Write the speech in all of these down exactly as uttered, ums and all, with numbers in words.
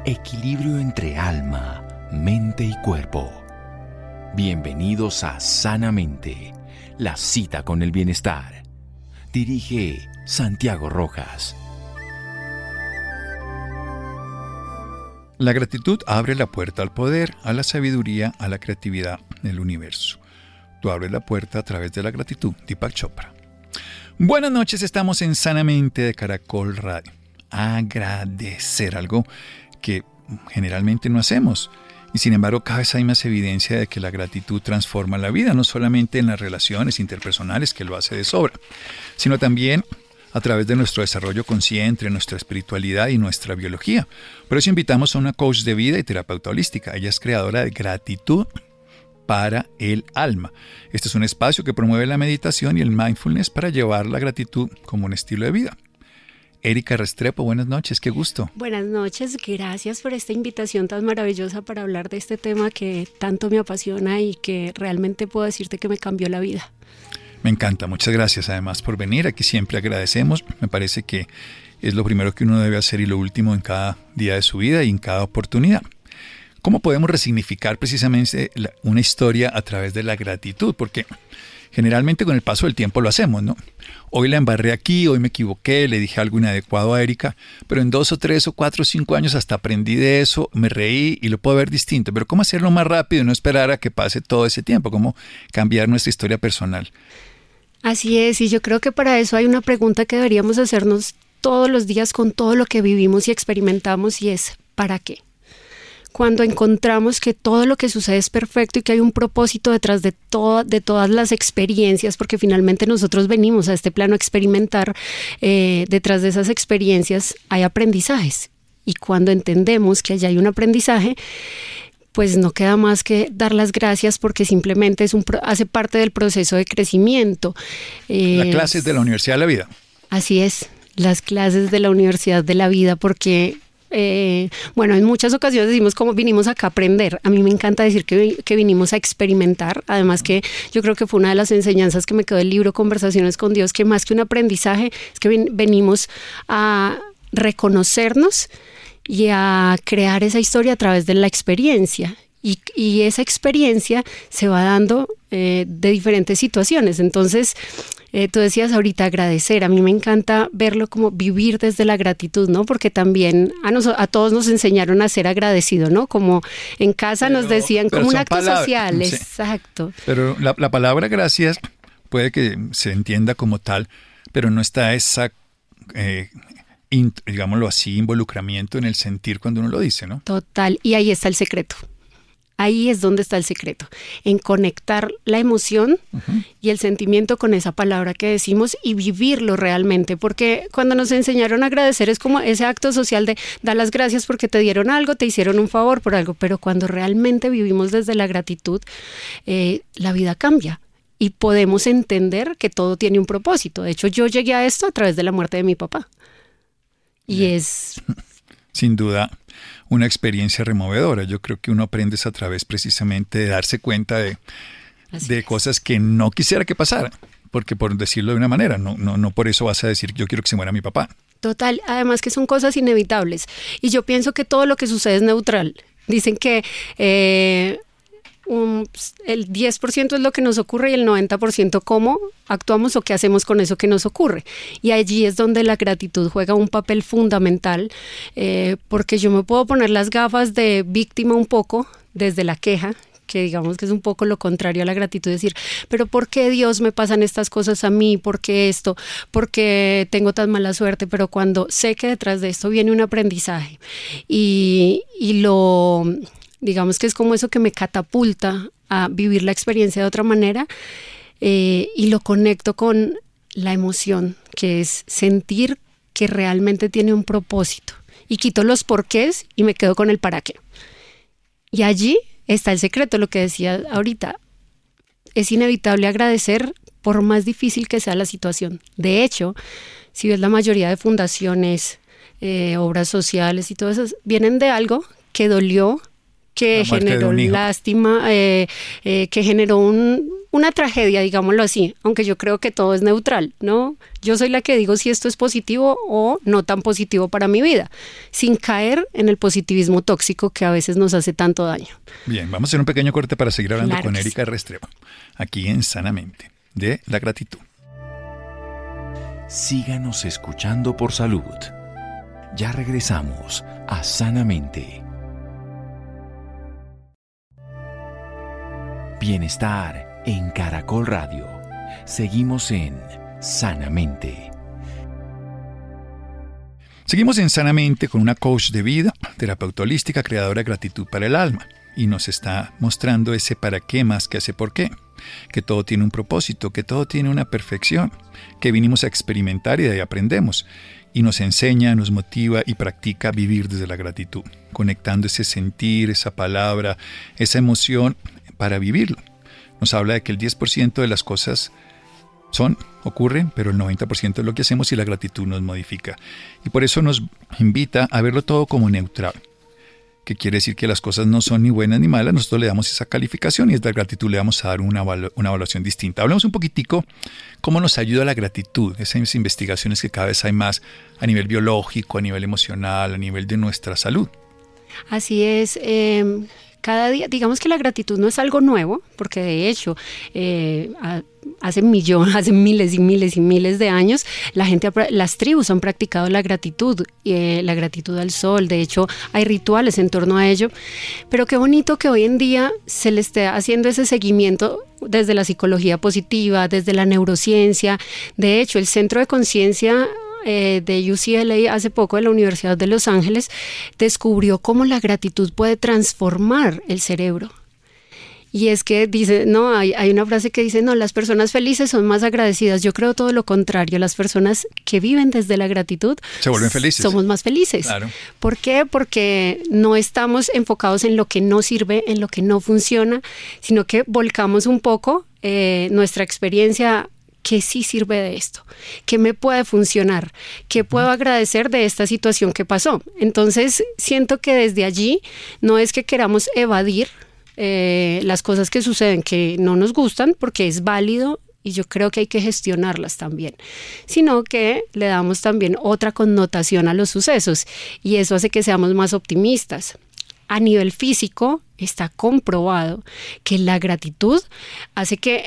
Equilibrio entre alma, mente y cuerpo. Bienvenidos a Sanamente, la cita con el bienestar. Dirige Santiago Rojas. La gratitud abre la puerta al poder, a la sabiduría, a la creatividad del universo. Tú abres la puerta a través de la gratitud. Deepak Chopra. Buenas noches, estamos en Sanamente de Caracol Radio. Agradecer, algo que generalmente no hacemos. Y sin embargo, cada vez hay más evidencia de que la gratitud transforma la vida, no solamente en las relaciones interpersonales, que lo hace de sobra, sino también a través de nuestro desarrollo consciente, nuestra espiritualidad y nuestra biología. Por eso invitamos a una coach de vida y terapeuta holística. Ella es creadora de Gratitud para el Alma. Este es un espacio que promueve la meditación y el mindfulness para llevar la gratitud como un estilo de vida. Erika Restrepo, buenas noches, qué gusto. Buenas noches, gracias por esta invitación tan maravillosa para hablar de este tema que tanto me apasiona y que realmente puedo decirte que me cambió la vida. Me encanta, muchas gracias además por venir, aquí siempre agradecemos, me parece que es lo primero que uno debe hacer y lo último en cada día de su vida y en cada oportunidad. ¿Cómo podemos resignificar precisamente una historia a través de la gratitud? Porque generalmente con el paso del tiempo lo hacemos, ¿no? Hoy la embarré aquí, hoy me equivoqué, le dije algo inadecuado a Erika, pero en dos o tres o cuatro o cinco años hasta aprendí de eso, me reí y lo puedo ver distinto. Pero ¿cómo hacerlo más rápido y no esperar a que pase todo ese tiempo? ¿Cómo cambiar nuestra historia personal? Así es, y yo creo que para eso hay una pregunta que deberíamos hacernos todos los días con todo lo que vivimos y experimentamos, y es ¿para qué? Cuando encontramos que todo lo que sucede es perfecto y que hay un propósito detrás de, to- de todas las experiencias, porque finalmente nosotros venimos a este plano a experimentar, eh, detrás de esas experiencias hay aprendizajes. Y cuando entendemos que allá hay un aprendizaje, pues no queda más que dar las gracias porque simplemente es un pro- hace parte del proceso de crecimiento. Eh, Las clases de la Universidad de la Vida. Así es, las clases de la Universidad de la Vida, porque... Eh, bueno, en muchas ocasiones decimos como vinimos acá a aprender. A mí me encanta decir que, que vinimos a experimentar. Además que yo creo que fue una de las enseñanzas que me quedó del libro Conversaciones con Dios, que más que un aprendizaje es que ven, venimos a reconocernos y a crear esa historia a través de la experiencia. Y, y esa experiencia se va dando eh, de diferentes situaciones. Entonces, eh, tú decías ahorita agradecer. A mí me encanta verlo como vivir desde la gratitud, ¿no? Porque también a, nos, a todos nos enseñaron a ser agradecidos, ¿no? Como en casa pero, nos decían como un acto palabras, social. Sí. Exacto. Pero la, la palabra gracias puede que se entienda como tal, pero no está esa... Eh, in, digámoslo así, involucramiento en el sentir cuando uno lo dice, ¿no? Total, y ahí está el secreto. Ahí es donde está el secreto, en conectar la emoción uh-huh. y el sentimiento con esa palabra que decimos y vivirlo realmente, porque cuando nos enseñaron a agradecer es como ese acto social de dar las gracias porque te dieron algo, te hicieron un favor por algo, pero cuando realmente vivimos desde la gratitud, eh, la vida cambia. Y podemos entender que todo tiene un propósito. De hecho, yo llegué a esto a través de la muerte de mi papá. Y Bien. es... Sin duda, una experiencia removedora. Yo creo que uno aprende a través precisamente de darse cuenta de, de cosas que no quisiera que pasaran. Porque por decirlo de una manera, no, no, no por eso vas a decir yo quiero que se muera mi papá. Total, además que son cosas inevitables. Y yo pienso que todo lo que sucede es neutral. Dicen que... Eh, Um, el diez por ciento es lo que nos ocurre y el noventa por ciento cómo actuamos o qué hacemos con eso que nos ocurre. Y allí es donde la gratitud juega un papel fundamental, eh, porque yo me puedo poner las gafas de víctima un poco desde la queja, que digamos que es un poco lo contrario a la gratitud, decir, pero ¿por qué Dios me pasan estas cosas a mí? ¿Por qué esto? ¿Por qué tengo tan mala suerte? Pero cuando sé que detrás de esto viene un aprendizaje y, y lo... digamos que es como eso que me catapulta a vivir la experiencia de otra manera, eh, y lo conecto con la emoción, que es sentir que realmente tiene un propósito. Y quito los porqués y me quedo con el para qué. Y allí está el secreto, lo que decía ahorita. Es inevitable agradecer por más difícil que sea la situación. De hecho, si ves la mayoría de fundaciones, eh, obras sociales y todo eso, vienen de algo que dolió, que generó lástima, eh, eh, que generó un, una tragedia, digámoslo así, aunque yo creo que todo es neutral, ¿no? Yo soy la que digo si esto es positivo o no tan positivo para mi vida, sin caer en el positivismo tóxico que a veces nos hace tanto daño. Bien, vamos a hacer un pequeño corte para seguir hablando Claro con que Erika Restrepo, aquí en Sanamente, de la gratitud. Síganos escuchando por salud. Ya regresamos a Sanamente. Bienestar en Caracol Radio. Seguimos en Sanamente. Seguimos en Sanamente con una coach de vida, terapeuta holística, creadora de gratitud para el alma. Y nos está mostrando ese para qué más que ese por qué. Que todo tiene un propósito, que todo tiene una perfección, que vinimos a experimentar y de ahí aprendemos. Y nos enseña, nos motiva y practica vivir desde la gratitud, conectando ese sentir, esa palabra, esa emoción para vivirlo. Nos habla de que el diez por ciento de las cosas son, ocurren, pero el noventa por ciento es lo que hacemos y la gratitud nos modifica. Y por eso nos invita a verlo todo como neutral, que quiere decir que las cosas no son ni buenas ni malas, nosotros le damos esa calificación y desde la gratitud le vamos a dar una, una evaluación distinta. Hablemos un poquitico cómo nos ayuda la gratitud, esas investigaciones que cada vez hay más a nivel biológico, a nivel emocional, a nivel de nuestra salud. Así es. Eh, cada día, digamos que la gratitud no es algo nuevo, porque de hecho eh, hace millones, hace miles y miles y miles de años, la gente, las tribus han practicado la gratitud, eh, la gratitud al sol. De hecho, hay rituales en torno a ello. Pero qué bonito que hoy en día se le esté haciendo ese seguimiento desde la psicología positiva, desde la neurociencia. De hecho, el Centro de Conciencia Eh, de U C L A hace poco, de la Universidad de Los Ángeles, descubrió cómo la gratitud puede transformar el cerebro. Y es que dice, no, hay, hay una frase que dice, no, las personas felices son más agradecidas. Yo creo todo lo contrario, las personas que viven desde la gratitud se vuelven felices. Somos más felices. Claro. ¿Por qué? Porque no estamos enfocados en lo que no sirve, en lo que no funciona, sino que volcamos un poco eh, nuestra experiencia. ¿Qué sí sirve de esto? ¿Qué me puede funcionar? ¿Qué puedo agradecer de esta situación que pasó? Entonces, siento que desde allí no es que queramos evadir eh, las cosas que suceden que no nos gustan, porque es válido y yo creo que hay que gestionarlas también, sino que le damos también otra connotación a los sucesos y eso hace que seamos más optimistas. A nivel físico está comprobado que la gratitud hace que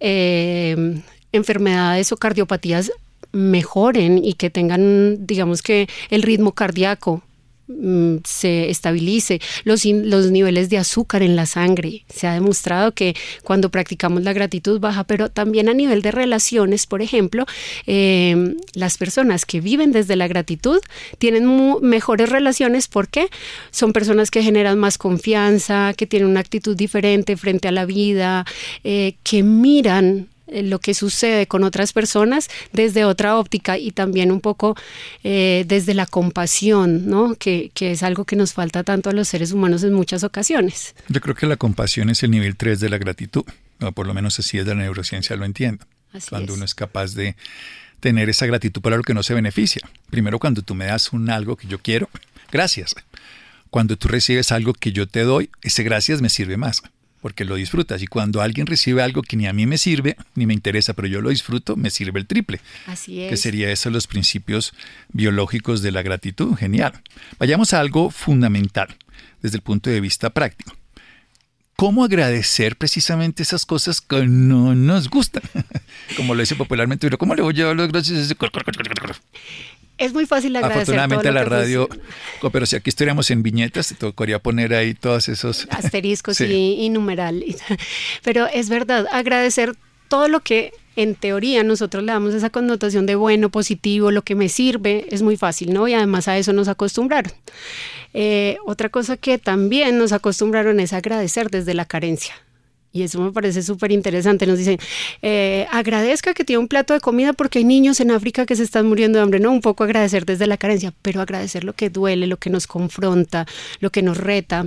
Eh, enfermedades o cardiopatías mejoren y que tengan, digamos que el ritmo cardíaco mm, se estabilice, los, in, los niveles de azúcar en la sangre. Se ha demostrado que cuando practicamos la gratitud baja, pero también a nivel de relaciones, por ejemplo, eh, las personas que viven desde la gratitud tienen mu- mejores relaciones. ¿Por qué? Son personas que generan más confianza, que tienen una actitud diferente frente a la vida, eh, que miran lo que sucede con otras personas desde otra óptica y también un poco eh, desde la compasión, ¿no? Que, que es algo que nos falta tanto a los seres humanos en muchas ocasiones. Yo creo que la compasión es el nivel tres de la gratitud, o por lo menos así es de la neurociencia, lo entiendo. Así cuando es. uno es capaz de tener esa gratitud para lo que no se beneficia. Primero, cuando tú me das un algo que yo quiero, gracias. Cuando tú recibes algo que yo te doy, ese gracias me sirve más, porque lo disfrutas. Y cuando alguien recibe algo que ni a mí me sirve, ni me interesa, pero yo lo disfruto, me sirve el triple. Así es. Que sería eso los principios biológicos de la gratitud. Genial. Vayamos a algo fundamental desde el punto de vista práctico. ¿Cómo agradecer precisamente esas cosas que no nos gustan? Como lo dice popularmente, pero ¿cómo le voy a dar las gracias? Es muy fácil agradecer. Afortunadamente todo lo la que radio, funciona. pero si aquí estuviéramos en viñetas, te tocaría poner ahí todos esos asteriscos sí. y, y numeral. Pero es verdad, agradecer todo lo que en teoría nosotros le damos esa connotación de bueno, positivo, lo que me sirve, es muy fácil, ¿no? Y además a eso nos acostumbraron. Eh, otra cosa que también nos acostumbraron es agradecer desde la carencia. Y eso me parece súper interesante. Nos dicen, eh, agradezca que tiene un plato de comida porque hay niños en África que se están muriendo de hambre. No, un poco agradecer desde la carencia, pero agradecer lo que duele, lo que nos confronta, lo que nos reta,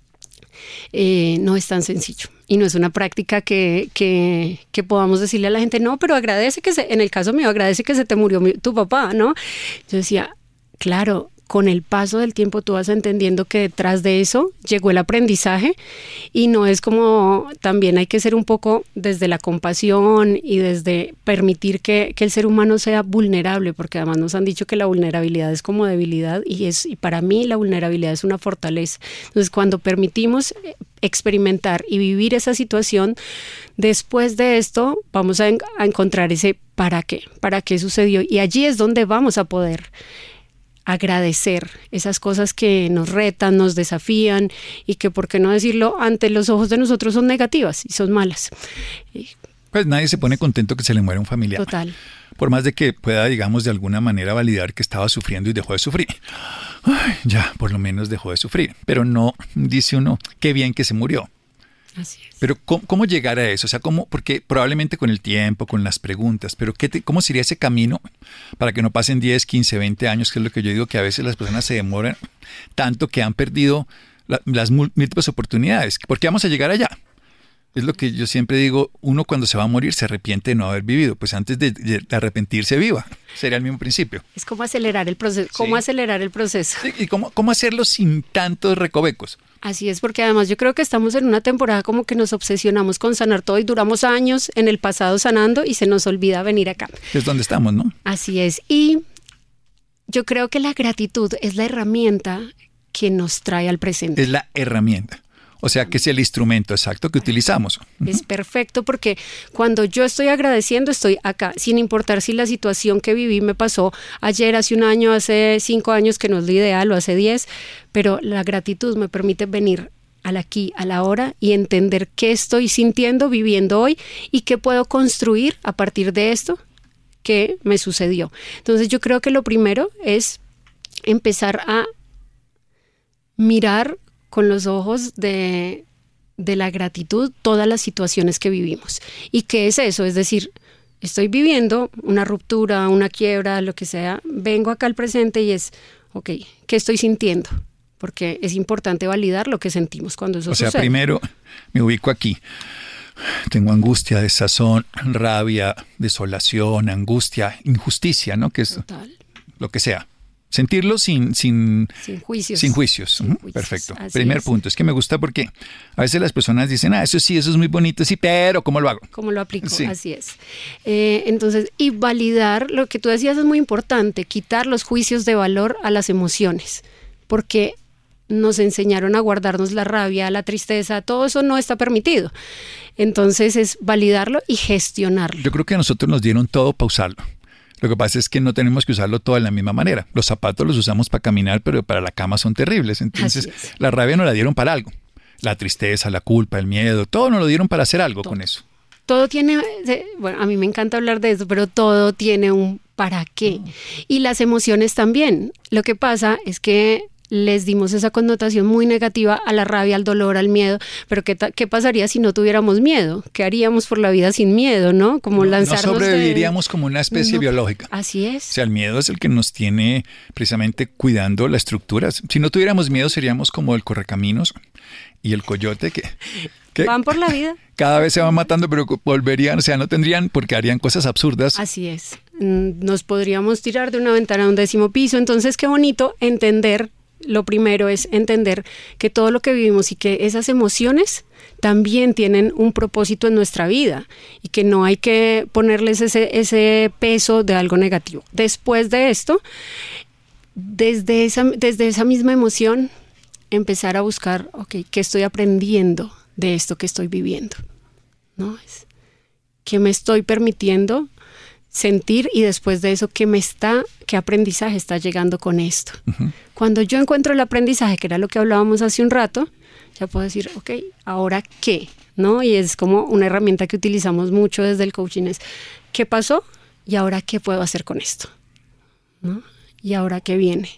eh, no es tan sencillo. Y no es una práctica que, que, que podamos decirle a la gente, no, pero agradece que se, en el caso mío, agradece que se te murió mi, tu papá, ¿no? Yo decía, claro, con el paso del tiempo tú vas entendiendo que detrás de eso llegó el aprendizaje y no es como, también hay que ser un poco desde la compasión y desde permitir que, que el ser humano sea vulnerable, porque además nos han dicho que la vulnerabilidad es como debilidad y, es, y para mí la vulnerabilidad es una fortaleza. Entonces cuando permitimos experimentar y vivir esa situación, después de esto vamos a, en, a encontrar ese para qué, para qué sucedió y allí es donde vamos a poder agradecer esas cosas que nos retan, nos desafían y que, por qué no decirlo, ante los ojos de nosotros son negativas y son malas. Pues nadie se pone contento que se le muera un familiar. Total. Por más de que pueda, digamos, de alguna manera validar que estaba sufriendo y dejó de sufrir. Ay, ya, por lo menos dejó de sufrir. Pero no, dice uno, qué bien que se murió. Así es. Pero ¿cómo, cómo llegar a eso? O sea, ¿cómo? Porque probablemente con el tiempo, con las preguntas, pero ¿qué te, ¿cómo sería ese camino para que no pasen diez, quince, veinte años? Que es lo que yo digo, que a veces las personas se demoran tanto que han perdido la, las múltiples oportunidades. ¿Por qué vamos a llegar allá? Es lo que yo siempre digo, uno cuando se va a morir se arrepiente de no haber vivido. Pues antes de, de arrepentirse, viva. Sería el mismo principio. Es como acelerar el proceso. ¿Cómo sí. acelerar el proceso? Sí, y cómo, cómo hacerlo sin tantos recovecos. Así es, porque además yo creo que estamos en una temporada como que nos obsesionamos con sanar todo y duramos años en el pasado sanando y se nos olvida venir acá. Es donde estamos, ¿no? Así es. Y yo creo que la gratitud es la herramienta que nos trae al presente. Es la herramienta. O sea, que es el instrumento exacto que utilizamos. Es perfecto porque cuando yo estoy agradeciendo, estoy acá, sin importar si la situación que viví me pasó ayer, hace un año, hace cinco años, que no es lo ideal, o hace diez, pero la gratitud me permite venir al aquí, a la hora y entender qué estoy sintiendo, viviendo hoy y qué puedo construir a partir de esto que me sucedió. Entonces yo creo que lo primero es empezar a mirar con los ojos de, de la gratitud todas las situaciones que vivimos. ¿Y qué es eso? Es decir, estoy viviendo una ruptura, una quiebra, lo que sea, vengo acá al presente y es, ok, ¿qué estoy sintiendo? Porque es importante validar lo que sentimos cuando eso sucede. O sea, primero me ubico aquí. Tengo angustia, desazón, rabia, desolación, angustia, injusticia, ¿no? Que es Total. Lo que sea. Sentirlo sin, sin, sin juicios. Sin juicios. Sin uh-huh. juicios. Perfecto. Así Primer es. punto. Es que me gusta porque a veces las personas dicen, ah, eso sí, eso es muy bonito, sí, pero ¿cómo lo hago? ¿Cómo lo aplico? Sí. Así es. Eh, entonces, y validar, lo que tú decías es muy importante, quitar los juicios de valor a las emociones, porque nos enseñaron a guardarnos la rabia, la tristeza, todo eso no está permitido. Entonces, es validarlo y gestionarlo. Yo creo que a nosotros nos dieron todo para usarlo. Lo que pasa es que no tenemos que usarlo todo de la misma manera. Los zapatos los usamos para caminar, pero para la cama son terribles. Entonces, la rabia nos la dieron para algo. La tristeza, la culpa, el miedo, todo nos lo dieron para hacer algo todo. Con eso. Todo tiene, bueno, a mí me encanta hablar de eso, pero todo tiene un para qué. Mm. Y las emociones también. Lo que pasa es que les dimos esa connotación muy negativa a la rabia, al dolor, al miedo, pero ¿qué, ta- qué pasaría si no tuviéramos miedo? ¿Qué haríamos por la vida sin miedo, no? Como no, lanzarnos no sobreviviríamos de... como una especie no, biológica. Así es. O sea, el miedo es el que nos tiene precisamente cuidando la estructura. Si no tuviéramos miedo seríamos como el correcaminos y el coyote que... que van por la vida. Cada vez se van matando, pero volverían, o sea, no tendrían porque harían cosas absurdas. Así es. Nos podríamos tirar de una ventana a un décimo piso. Entonces, qué bonito entender. Lo primero es entender que todo lo que vivimos y que esas emociones también tienen un propósito en nuestra vida y que no hay que ponerles ese, ese peso de algo negativo. Después de esto, desde esa, desde esa misma emoción, empezar a buscar, ok, ¿qué estoy aprendiendo de esto que estoy viviendo? ¿No? Es, ¿qué me estoy permitiendo sentir y después de eso, ¿qué me está, qué aprendizaje está llegando con esto? Uh-huh. Cuando yo encuentro el aprendizaje, que era lo que hablábamos hace un rato, ya puedo decir, ok, ¿ahora qué? ¿No? Y es como una herramienta que utilizamos mucho desde el coaching, es ¿qué pasó? ¿Y ahora qué puedo hacer con esto? ¿No? ¿Y ahora qué viene?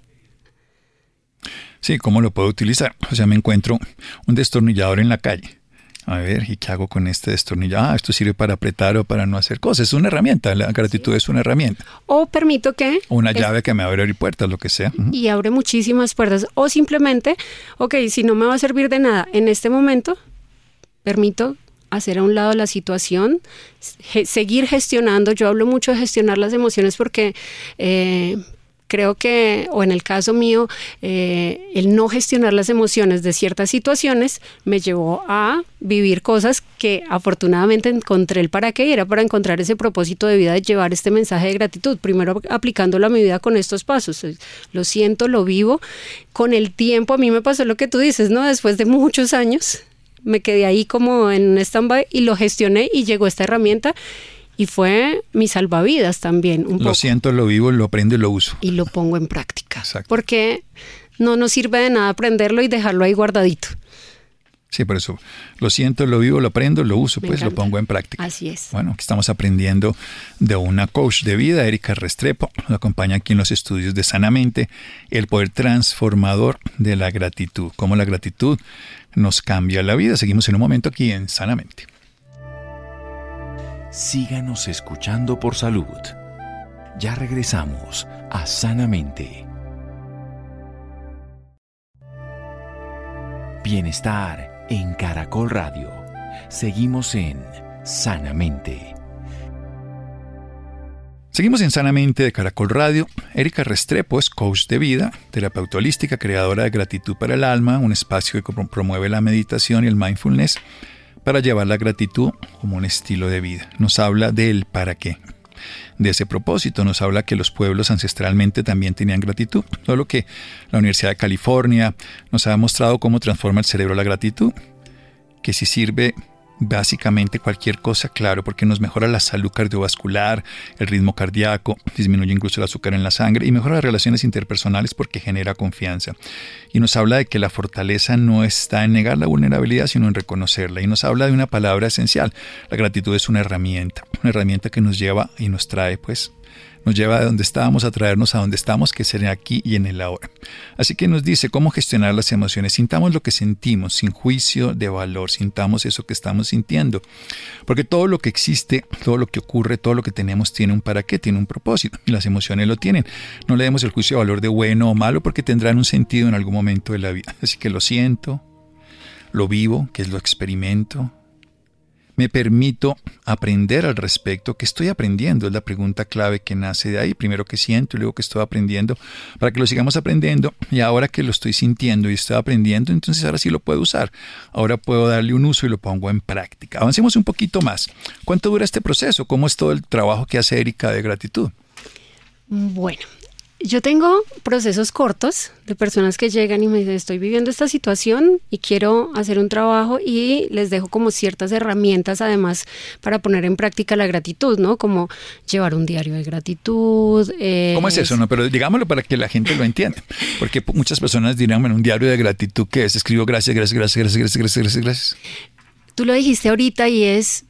Sí, ¿cómo lo puedo utilizar? O sea, me encuentro un destornillador en la calle. A ver, ¿y qué hago con este destornillador? Ah, esto sirve para apretar o para no hacer cosas. Es una herramienta, la gratitud sí. Es una herramienta. O permito que... O una llave es, que me abre abrir puertas, lo que sea. Uh-huh. Y abre muchísimas puertas. O simplemente, ok, si no me va a servir de nada en este momento, permito hacer a un lado la situación, ge- seguir gestionando. Yo hablo mucho de gestionar las emociones porque... Eh, creo que, o en el caso mío, eh, el no gestionar las emociones de ciertas situaciones me llevó a vivir cosas que afortunadamente encontré el para qué, y era para encontrar ese propósito de vida de llevar este mensaje de gratitud, primero aplicándolo a mi vida con estos pasos. Lo siento, lo vivo. Con el tiempo a mí me pasó lo que tú dices, ¿no? Después de muchos años me quedé ahí como en un stand-by y lo gestioné y llegó esta herramienta. Y fue mi salvavidas también. Un lo poco. siento, lo vivo, lo aprendo y lo uso. Y lo pongo en práctica. Exacto. Porque no nos sirve de nada aprenderlo y dejarlo ahí guardadito. Sí, por eso. Lo siento, lo vivo, lo aprendo, lo uso, Me pues encanta. Lo pongo en práctica. Así es. Bueno, aquí estamos aprendiendo de una coach de vida, Erika Restrepo. Nos acompaña aquí en los estudios de Sanamente, el poder transformador de la gratitud. Cómo la gratitud nos cambia la vida. Seguimos en un momento aquí en Sanamente. Síganos escuchando por salud. Ya regresamos a Sanamente. Bienestar en Caracol Radio. Seguimos en Sanamente. Seguimos en Sanamente de Caracol Radio. Erika Restrepo es coach de vida, terapeuta holística, creadora de Gratitud para el Alma, un espacio que promueve la meditación y el mindfulness para llevar la gratitud como un estilo de vida. Nos habla del para qué. De ese propósito nos habla que los pueblos ancestralmente también tenían gratitud. Todo lo que la Universidad de California nos ha mostrado cómo transforma el cerebro la gratitud, que si sirve básicamente cualquier cosa, claro, porque nos mejora la salud cardiovascular, el ritmo cardíaco, disminuye incluso el azúcar en la sangre y mejora las relaciones interpersonales porque genera confianza. Y nos habla de que la fortaleza no está en negar la vulnerabilidad, sino en reconocerla. Y nos habla de una palabra esencial. La gratitud es una herramienta, una herramienta que nos lleva y nos trae, pues, nos lleva de donde estábamos a traernos a donde estamos, que sería aquí y en el ahora. Así que nos dice cómo gestionar las emociones. Sintamos lo que sentimos, sin juicio de valor. Sintamos eso que estamos sintiendo. Porque todo lo que existe, todo lo que ocurre, todo lo que tenemos tiene un para qué, tiene un propósito. Y las emociones lo tienen. No le demos el juicio de valor de bueno o malo porque tendrán un sentido en algún momento de la vida. Así que lo siento, lo vivo, que es lo experimento. Me permito aprender al respecto. ¿Qué estoy aprendiendo? Es la pregunta clave que nace de ahí. Primero que siento y luego que estoy aprendiendo, para que lo sigamos aprendiendo. Y ahora que lo estoy sintiendo y estoy aprendiendo, entonces ahora sí lo puedo usar. Ahora puedo darle un uso y lo pongo en práctica. Avancemos un poquito más. ¿Cuánto dura este proceso? ¿Cómo es todo el trabajo que hace Erika de gratitud? Bueno, yo tengo procesos cortos de personas que llegan y me dicen, estoy viviendo esta situación y quiero hacer un trabajo, y les dejo como ciertas herramientas además para poner en práctica la gratitud, ¿no? Como llevar un diario de gratitud. Eh, ¿Cómo es eso? No, pero digámoslo para que la gente lo entienda. Porque muchas personas dirán, bueno, un diario de gratitud, ¿qué es? Escribo gracias, gracias, gracias, gracias, gracias, gracias, gracias, gracias. Tú lo dijiste ahorita y es,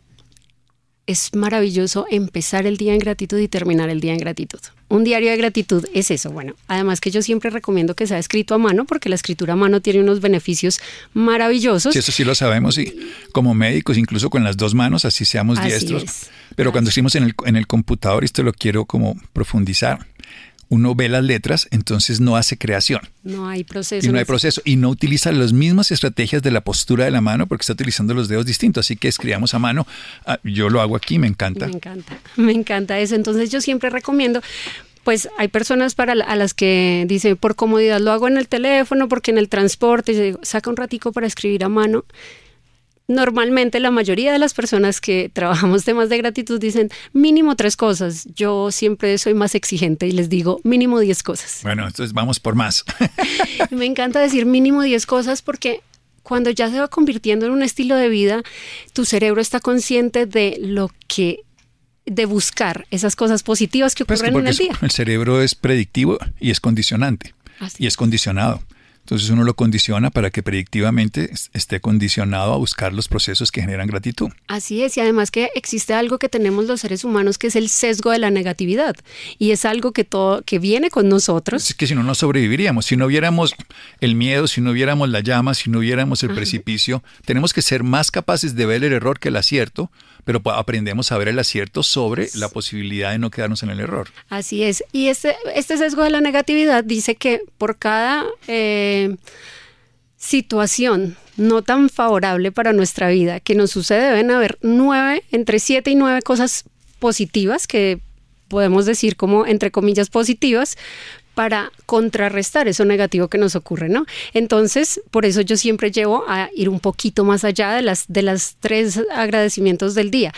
es maravilloso empezar el día en gratitud y terminar el día en gratitud. Un diario de gratitud es eso. Bueno, además que yo siempre recomiendo que sea escrito a mano, porque la escritura a mano tiene unos beneficios maravillosos. Sí, eso sí lo sabemos, y como médicos, incluso con las dos manos, así seamos Así diestros. es. Pero Así. cuando escribimos en el, en el computador, esto lo quiero como profundizar, uno ve las letras, entonces no hace creación. No hay proceso. Y no hay proceso. Y no utiliza las mismas estrategias de la postura de la mano porque está utilizando los dedos distintos. Así que escribamos a mano. Ah, yo lo hago aquí, me encanta. Me encanta, me encanta eso. Entonces yo siempre recomiendo, pues hay personas para a las que dicen, por comodidad lo hago en el teléfono, porque en el transporte, yo digo, saca un ratico para escribir a mano. Normalmente la mayoría de las personas que trabajamos temas de gratitud dicen mínimo tres cosas. Yo siempre soy más exigente y les digo mínimo diez cosas. Bueno, entonces vamos por más. Me encanta decir mínimo diez cosas porque cuando ya se va convirtiendo en un estilo de vida, tu cerebro está consciente de lo que, de buscar esas cosas positivas que ocurren Pues en el es, día. el cerebro es predictivo y es condicionante. Así Y es condicionado. Entonces uno lo condiciona para que predictivamente esté condicionado a buscar los procesos que generan gratitud. Así es, y además que existe algo que tenemos los seres humanos que es el sesgo de la negatividad, y es algo que todo que viene con nosotros. Es que si no, no sobreviviríamos. Si no viéramos el miedo, si no viéramos la llama, si no viéramos el Ajá. precipicio, tenemos que ser más capaces de ver el error que el acierto, pero aprendemos a ver el acierto sobre la posibilidad de no quedarnos en el error. Así es, y este, este sesgo de la negatividad dice que por cada eh, situación no tan favorable para nuestra vida que nos sucede, deben haber nueve, entre siete y nueve cosas positivas que podemos decir como entre comillas positivas, para contrarrestar eso negativo que nos ocurre, ¿no? Entonces, por eso yo siempre llevo a ir un poquito más allá de las, de las tres agradecimientos del día.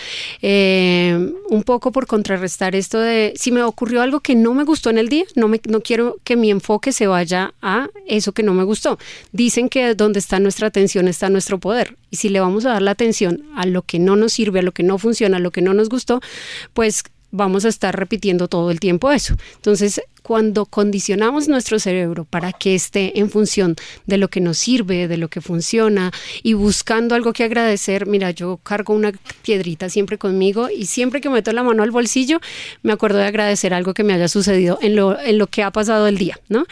Eh, un poco por contrarrestar esto de, si me ocurrió algo que no me gustó en el día, no, me, no quiero que mi enfoque se vaya a eso que no me gustó. Dicen que donde está nuestra atención está nuestro poder. Y si le vamos a dar la atención a lo que no nos sirve, a lo que no funciona, a lo que no nos gustó, pues vamos a estar repitiendo todo el tiempo eso. Entonces, cuando condicionamos nuestro cerebro para que esté en función de lo que nos sirve, de lo que funciona y buscando algo que agradecer, mira, yo cargo una piedrita siempre conmigo y siempre que meto la mano al bolsillo me acuerdo de agradecer algo que me haya sucedido en lo, en lo que ha pasado el día, ¿no?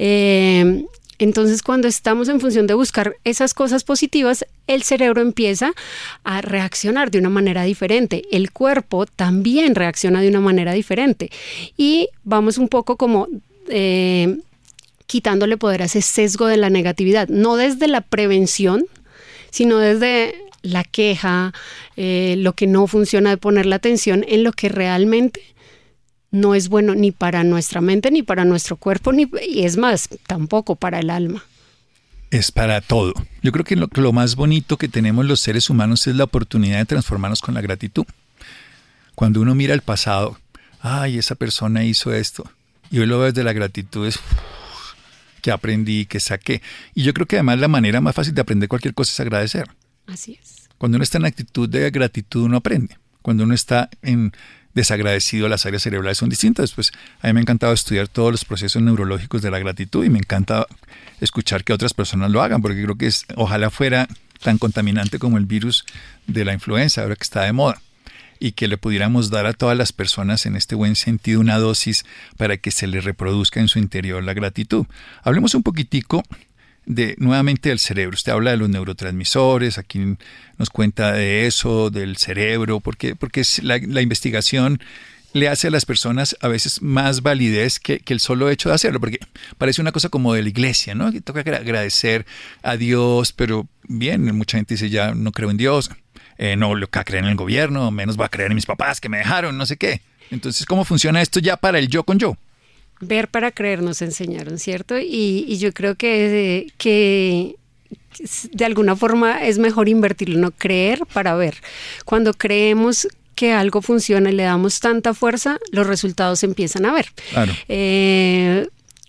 Eh, Entonces, cuando estamos en función de buscar esas cosas positivas, el cerebro empieza a reaccionar de una manera diferente. El cuerpo también reacciona de una manera diferente. Y vamos un poco como eh, quitándole poder a ese sesgo de la negatividad. No desde la prevención, sino desde la queja, eh, lo que no funciona, de poner la atención en lo que realmente no es bueno ni para nuestra mente, ni para nuestro cuerpo, ni, y es más, tampoco para el alma. Es para todo. Yo creo que lo, lo más bonito que tenemos los seres humanos es la oportunidad de transformarnos con la gratitud. Cuando uno mira el pasado, ay, esa persona hizo esto, y hoy lo veo desde la gratitud, es uff, que aprendí, que saqué. Y yo creo que además la manera más fácil de aprender cualquier cosa es agradecer. Así es. Cuando uno está en actitud de gratitud, uno aprende. Cuando uno está en desagradecido, las áreas cerebrales son distintas. Pues a mí me ha encantado estudiar todos los procesos neurológicos de la gratitud y me encanta escuchar que otras personas lo hagan, porque creo que es, ojalá fuera tan contaminante como el virus de la influenza, ahora que está de moda, y que le pudiéramos dar a todas las personas en este buen sentido una dosis para que se les reproduzca en su interior la gratitud. Hablemos un poquitico de nuevamente del cerebro. Usted habla de los neurotransmisores, aquí nos cuenta de eso, del cerebro, porque, porque la, la investigación le hace a las personas a veces más validez que, que el solo hecho de hacerlo, porque parece una cosa como de la iglesia, ¿no? Que toca agradecer a Dios, pero bien, mucha gente dice ya no creo en Dios, eh, no lo que creen en el gobierno, menos va a creer en mis papás que me dejaron, no sé qué. Entonces, ¿cómo funciona esto ya para el yo con yo? Ver para creer nos enseñaron, ¿cierto? Y, y yo creo que, que de alguna forma es mejor invertirlo, no creer para ver. Cuando creemos que algo funciona y le damos tanta fuerza, los resultados se empiezan a ver. Claro. Eh,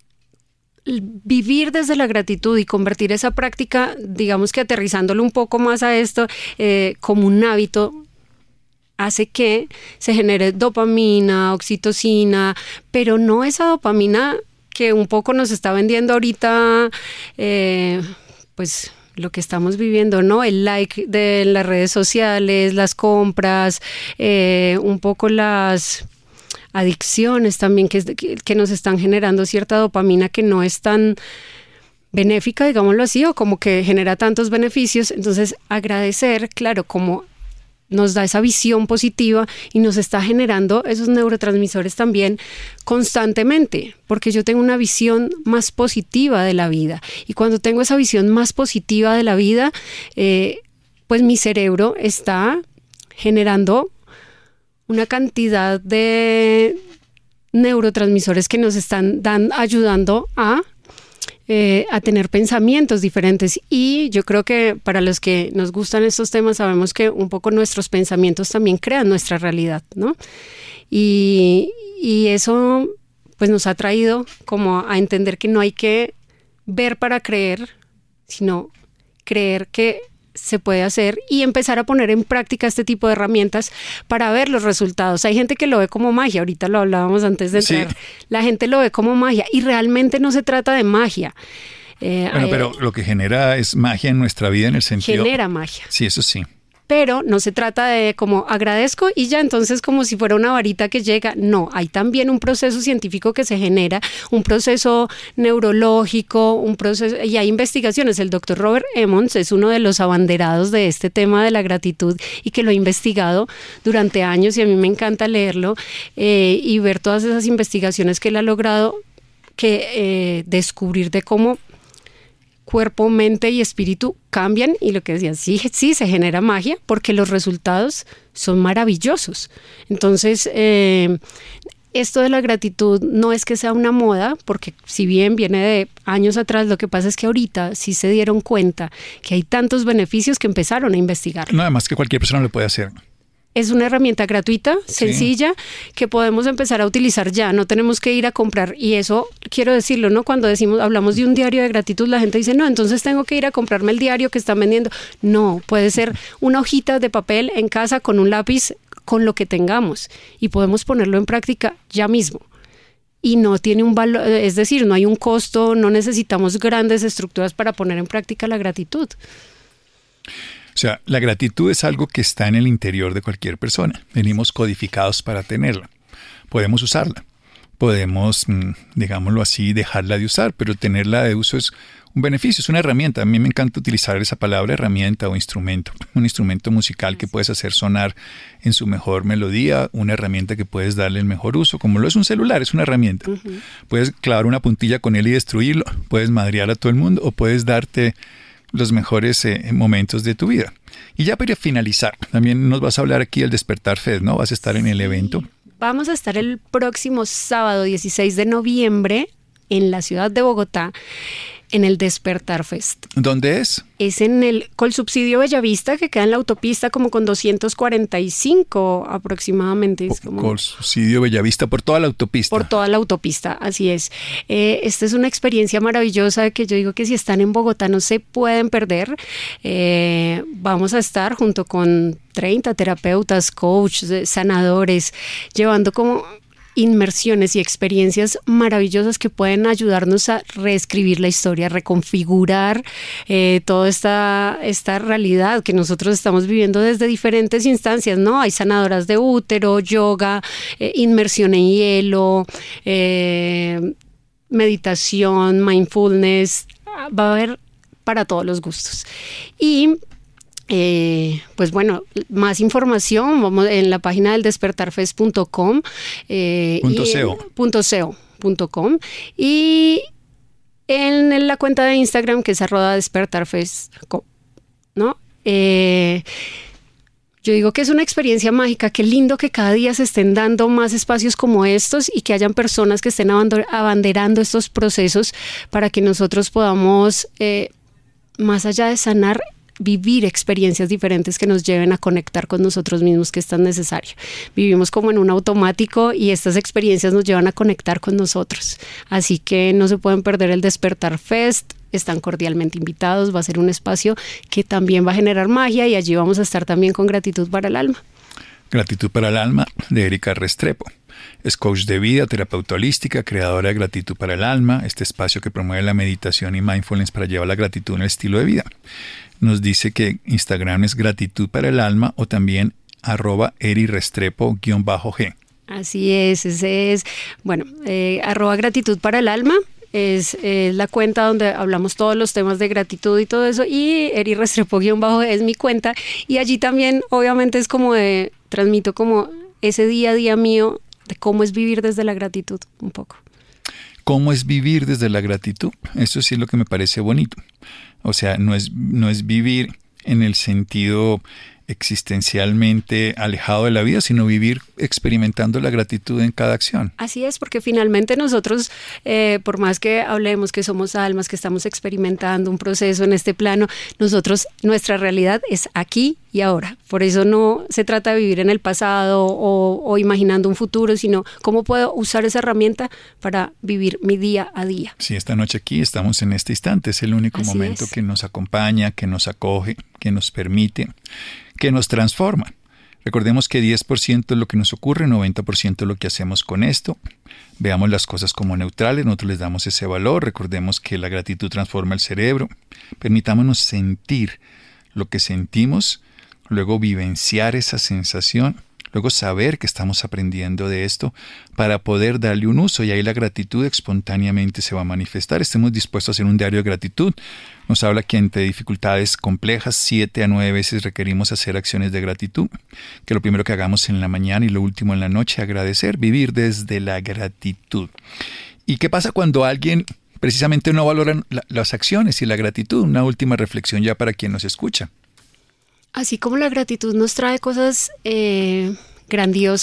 vivir desde la gratitud y convertir esa práctica, digamos que aterrizándolo un poco más a esto, eh, como un hábito, hace que se genere dopamina, oxitocina, pero no esa dopamina que un poco nos está vendiendo ahorita, eh, pues lo que estamos viviendo, ¿no? El like de las redes sociales, las compras, eh, un poco las adicciones también que, que, que nos están generando cierta dopamina que no es tan benéfica, digámoslo así, o como que genera tantos beneficios. Entonces, agradecer, claro, como nos da esa visión positiva y nos está generando esos neurotransmisores también constantemente, porque yo tengo una visión más positiva de la vida. Y cuando tengo esa visión más positiva de la vida, eh, pues mi cerebro está generando una cantidad de neurotransmisores que nos están dan, ayudando a Eh, a tener pensamientos diferentes. Y yo creo que para los que nos gustan estos temas sabemos que un poco nuestros pensamientos también crean nuestra realidad, ¿no? Y, y eso pues nos ha traído como a entender que no hay que ver para creer, sino creer que se puede hacer y empezar a poner en práctica este tipo de herramientas para ver los resultados. Hay gente que lo ve como magia, ahorita lo hablábamos antes de entrar, sí. La gente lo ve como magia y realmente no se trata de magia. Eh, bueno, pero lo que genera es magia en nuestra vida en el sentido... Genera magia. Sí, eso sí. Pero no se trata de como agradezco y ya entonces como si fuera una varita que llega. No, hay también un proceso científico que se genera, un proceso neurológico, un proceso, y hay investigaciones. El doctor Robert Emmons es uno de los abanderados de este tema de la gratitud y que lo ha investigado durante años y a mí me encanta leerlo eh, y ver todas esas investigaciones que él ha logrado que eh, descubrir de cómo cuerpo, mente y espíritu cambian y lo que decían, sí, sí se genera magia porque los resultados son maravillosos. Entonces, eh, esto de la gratitud no es que sea una moda, porque si bien viene de años atrás, lo que pasa es que ahorita sí se dieron cuenta que hay tantos beneficios que empezaron a investigar. No, además que cualquier persona lo puede hacer. Es una herramienta gratuita, sencilla, sí, que podemos empezar a utilizar ya, no tenemos que ir a comprar. Y eso, quiero decirlo, ¿no? Cuando decimos, hablamos de un diario de gratitud, la gente dice, no, entonces tengo que ir a comprarme el diario que están vendiendo. No, puede ser una hojita de papel en casa con un lápiz, con lo que tengamos, y podemos ponerlo en práctica ya mismo. Y no tiene un valor, es decir, no hay un costo, no necesitamos grandes estructuras para poner en práctica la gratitud. O sea, la gratitud es algo que está en el interior de cualquier persona. Venimos codificados para tenerla. Podemos usarla. Podemos, digámoslo así, dejarla de usar, pero tenerla de uso es un beneficio, es una herramienta. A mí me encanta utilizar esa palabra herramienta o instrumento. Un instrumento musical que puedes hacer sonar en su mejor melodía, una herramienta que puedes darle el mejor uso, como lo es un celular, es una herramienta. Uh-huh. Puedes clavar una puntilla con él y destruirlo, puedes madrear a todo el mundo o puedes darte los mejores eh, momentos de tu vida. Y ya para finalizar, también nos vas a hablar aquí del Despertar Fest, ¿no? Vas a estar en el evento. Vamos a estar el próximo sábado dieciséis de noviembre en la ciudad de Bogotá, en el Despertar Fest. ¿Dónde es? Es en el Colsubsidio Bellavista, que queda en la autopista como con doscientos cuarenta y cinco aproximadamente. Es como Colsubsidio Bellavista, por toda la autopista. Por toda la autopista, así es. Eh, esta es una experiencia maravillosa que yo digo que si están en Bogotá no se pueden perder. Eh, vamos a estar junto con treinta terapeutas, coaches, sanadores, llevando como inmersiones y experiencias maravillosas que pueden ayudarnos a reescribir la historia, a reconfigurar eh, toda esta, esta realidad que nosotros estamos viviendo desde diferentes instancias, ¿no? Hay sanadoras de útero, yoga, eh, inmersión en hielo, eh, meditación, mindfulness, va a haber para todos los gustos. Y Eh, pues bueno, más información vamos en la página del despertarfest punto com eh, punto y co. punto co punto com y en, en la cuenta de Instagram que es arroba despertarfest, ¿no? Eh, Yo digo que es una experiencia mágica, qué lindo que cada día se estén dando más espacios como estos y que hayan personas que estén abanderando estos procesos para que nosotros podamos, eh, más allá de sanar, vivir experiencias diferentes que nos lleven a conectar con nosotros mismos, que es tan necesario. Vivimos como en un automático y estas experiencias nos llevan a conectar con nosotros. Así que no se pueden perder el Despertar Fest. Están cordialmente invitados. Va a ser un espacio que también va a generar magia y allí vamos a estar también con Gratitud para el Alma. Gratitud para el Alma, de Erika Restrepo. Es coach de vida, terapeuta holística, creadora de Gratitud para el Alma, este espacio que promueve la meditación y mindfulness para llevar la gratitud en el estilo de vida. Nos dice que Instagram es Gratitud para el Alma o también arroba erirestrepo-g. Así es, ese es, bueno, eh, arroba Gratitud para el Alma. Es eh, la cuenta donde hablamos todos los temas de gratitud y todo eso, y Eri Restrepo-bajo es mi cuenta, y allí también obviamente es como de, transmito como ese día a día mío de cómo es vivir desde la gratitud un poco. ¿Cómo es vivir desde la gratitud? Eso sí es lo que me parece bonito. O sea, no es, no es vivir en el sentido existencialmente alejado de la vida, sino vivir experimentando la gratitud en cada acción. Así es, porque finalmente nosotros, eh, por más que hablemos que somos almas, que estamos experimentando un proceso en este plano, nosotros, nuestra realidad es aquí y ahora. Por eso no se trata de vivir en el pasado o, o imaginando un futuro, sino cómo puedo usar esa herramienta para vivir mi día a día. Sí, esta noche aquí estamos en este instante, es el único Así momento es. que nos acompaña, que nos acoge, que nos permite, que nos transforma. Recordemos que diez por ciento es lo que nos ocurre, noventa por ciento es lo que hacemos con esto. Veamos las cosas como neutrales, nosotros les damos ese valor. Recordemos que la gratitud transforma el cerebro. Permitámonos sentir lo que sentimos, luego vivenciar esa sensación, luego saber que estamos aprendiendo de esto para poder darle un uso, y ahí la gratitud espontáneamente se va a manifestar. Estemos dispuestos a hacer un diario de gratitud. Nos habla que ante dificultades complejas, siete a nueve veces requerimos hacer acciones de gratitud, que lo primero que hagamos en la mañana y lo último en la noche, agradecer, vivir desde la gratitud. ¿Y qué pasa cuando alguien precisamente no valora la, las acciones y la gratitud? Una última reflexión ya para quien nos escucha. Así como la gratitud nos trae cosas eh, grandiosas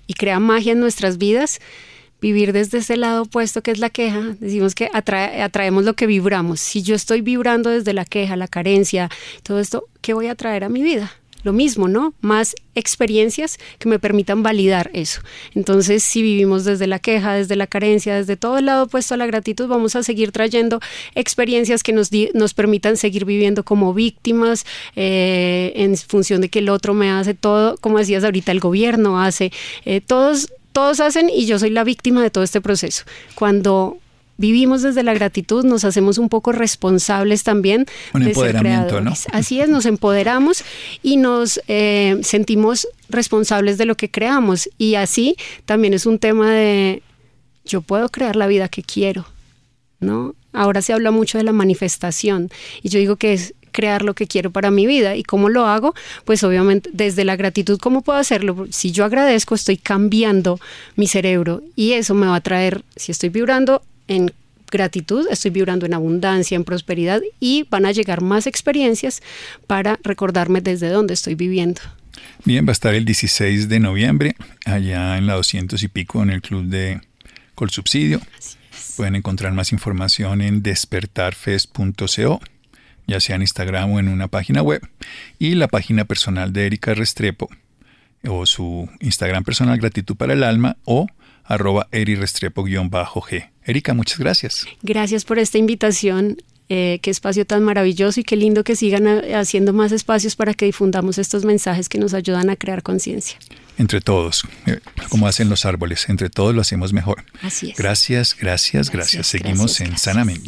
y crea magia en nuestras vidas, vivir desde ese lado opuesto que es la queja, decimos que atrae, atraemos lo que vibramos. Si yo estoy vibrando desde la queja, la carencia, todo esto, ¿qué voy a traer a mi vida? Lo mismo, ¿no? Más experiencias que me permitan validar eso. Entonces, si vivimos desde la queja, desde la carencia, desde todo el lado opuesto a la gratitud, vamos a seguir trayendo experiencias que nos, di- nos permitan seguir viviendo como víctimas, eh, en función de que el otro me hace todo, como decías ahorita, el gobierno hace, eh, todos, todos hacen y yo soy la víctima de todo este proceso. Cuando vivimos desde la gratitud, nos hacemos un poco responsables también un de empoderamiento, ser ¿no? creadores. Así es, nos empoderamos y nos eh, sentimos responsables de lo que creamos. Y así también es un tema de yo puedo crear la vida que quiero, ¿no? Ahora se habla mucho de la manifestación y yo digo que es crear lo que quiero para mi vida. ¿Y cómo lo hago? Pues obviamente desde la gratitud. ¿Cómo puedo hacerlo? Si yo agradezco, estoy cambiando mi cerebro y eso me va a traer, si estoy vibrando en gratitud, estoy vibrando en abundancia, en prosperidad y van a llegar más experiencias para recordarme desde dónde estoy viviendo. Bien, va a estar el dieciséis de noviembre allá en la doscientos y pico en el club de Colsubsidio. Pueden encontrar más información en despertar fest punto co, ya sea en Instagram o en una página web, y la página personal de Erika Restrepo o su Instagram personal Gratitud para el Alma o arroba eri restrepo guión bajo g. Erika, muchas gracias. Gracias por esta invitación. Eh, qué espacio tan maravilloso y qué lindo que sigan a, haciendo más espacios para que difundamos estos mensajes que nos ayudan a crear conciencia. Entre todos, eh, como hacen los árboles, entre todos lo hacemos mejor. Así es. Gracias, gracias, gracias. gracias. Seguimos gracias, en gracias. Sanamente.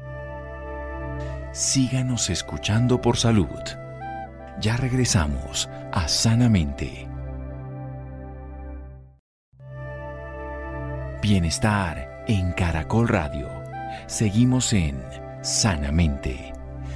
Síganos escuchando por salud. Ya regresamos a Sanamente. Bienestar en Caracol Radio. Seguimos en Sanamente.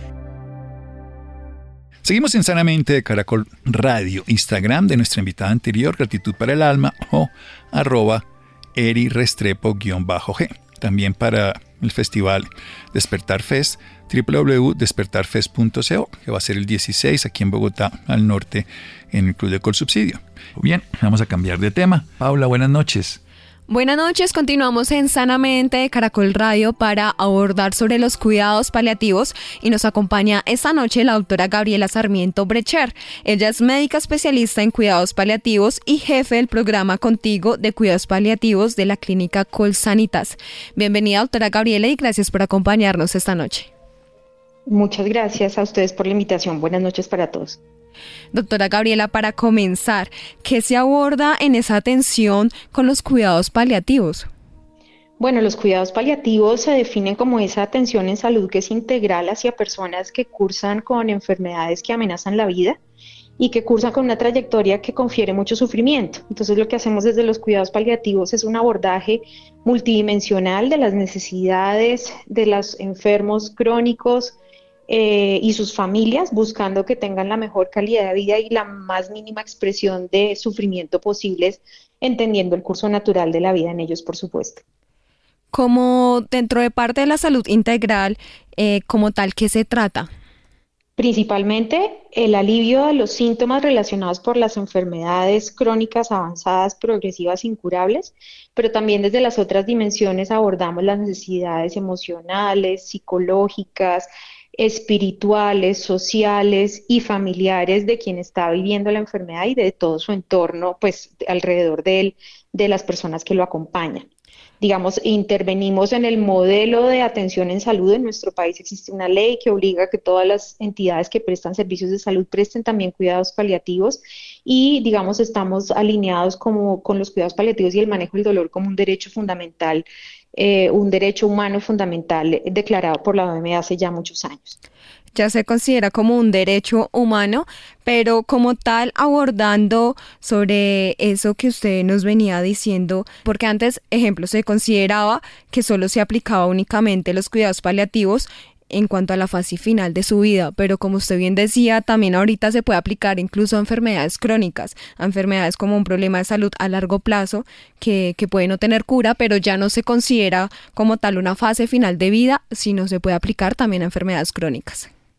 Seguimos en Sanamente de Caracol Radio, Instagram de nuestra invitada anterior, Gratitud para el Alma, o arroba eri restrepo guión bajo g. También para el festival Despertar Fest, doble u doble u doble u punto despertar fest punto co, que va a ser el dieciséis aquí en Bogotá, al norte, en el Club de Colsubsidio. Bien, vamos a cambiar de tema. Paula, buenas noches. Buenas noches, continuamos en Sanamente de Caracol Radio para abordar sobre los cuidados paliativos y nos acompaña esta noche la doctora Gabriela Sarmiento Brecher. Ella es médica especialista en cuidados paliativos y jefe del programa Contigo de cuidados paliativos de la clínica Colsanitas. Bienvenida, doctora Gabriela, y gracias por acompañarnos esta noche. Muchas gracias a ustedes por la invitación. Buenas noches para todos. Doctora Gabriela, para comenzar, ¿qué se aborda en esa atención con los cuidados paliativos? Bueno, los cuidados paliativos se definen como esa atención en salud que es integral hacia personas que cursan con enfermedades que amenazan la vida y que cursan con una trayectoria que confiere mucho sufrimiento. Entonces, lo que hacemos desde los cuidados paliativos es un abordaje multidimensional de las necesidades de los enfermos crónicos, Eh, y sus familias, buscando que tengan la mejor calidad de vida y la más mínima expresión de sufrimiento posibles, entendiendo el curso natural de la vida en ellos, por supuesto. Como dentro de parte de la salud integral, eh, como tal, ¿qué se trata? Principalmente el alivio de los síntomas relacionados por las enfermedades crónicas avanzadas, progresivas, incurables, pero también desde las otras dimensiones abordamos las necesidades emocionales, psicológicas, espirituales, sociales y familiares de quien está viviendo la enfermedad y de todo su entorno, pues alrededor de él, de las personas que lo acompañan. Digamos, intervenimos en el modelo de atención en salud. En nuestro país existe una ley que obliga a que todas las entidades que prestan servicios de salud presten también cuidados paliativos y, digamos, estamos alineados como, con los cuidados paliativos y el manejo del dolor como un derecho fundamental, eh, un derecho humano fundamental declarado por la O M S hace ya muchos años. Ya se considera como un derecho humano, pero como tal abordando sobre eso que usted nos venía diciendo, porque antes, ejemplo, se consideraba que solo se aplicaba únicamente los cuidados paliativos en cuanto a la fase final de su vida, pero como usted bien decía, también ahorita se puede aplicar incluso a enfermedades crónicas, a enfermedades como un problema de salud a largo plazo que, que puede no tener cura, pero ya no se considera como tal una fase final de vida, sino se puede aplicar también a enfermedades crónicas.